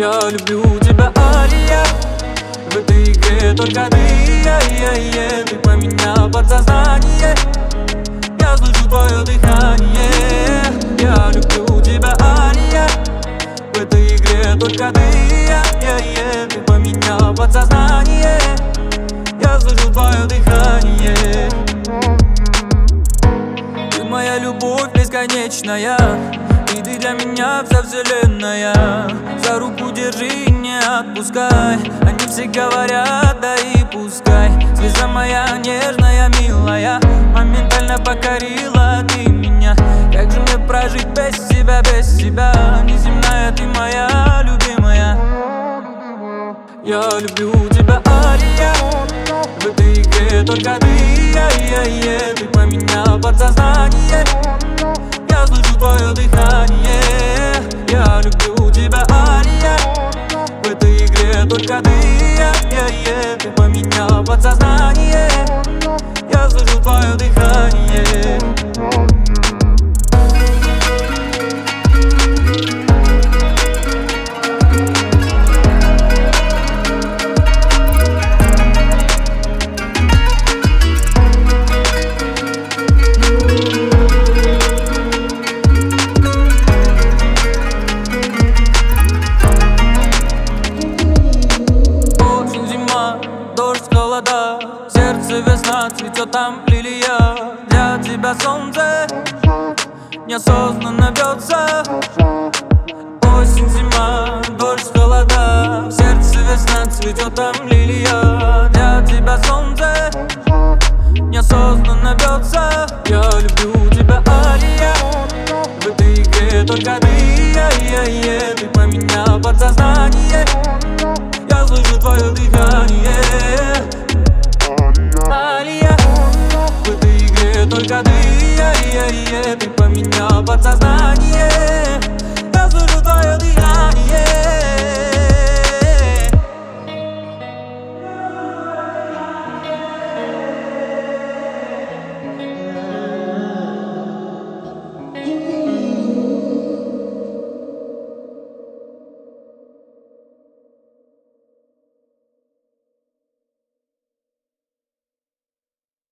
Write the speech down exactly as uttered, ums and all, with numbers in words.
Я люблю тебя, Алия. В этой игре только ты, я, я, я. Ты поменял подсознание. Я слышу твое дыхание. Я люблю тебя, Алия. В этой игре только ты, я, я, я. Ты поменял подсознание. Я слышу твое дыхание. Ты моя любовь бесконечная, и ты для меня вся вселенная. За руку держи, не отпускай. Они все говорят, да и пускай. Звезда моя нежная, милая, моментально покорила ты меня. Как же мне прожить без тебя, без тебя? Неземная ты моя любимая. Я люблю тебя, Алия. В этой игре только ты, я, я, я. Ты поменял подсознание. Я слышу твое дыхание. Я люблю тебя, Алия. В этой игре только ты, я, я, я. Ты поменял подсознание. Я слышу твое дыхание. Дождь, холода, сердце весна, цветет там лилия. Для тебя солнце неосознанно бьется. Осень, зима, дождь, холода, сердце весна, цветет там лилия. Для тебя солнце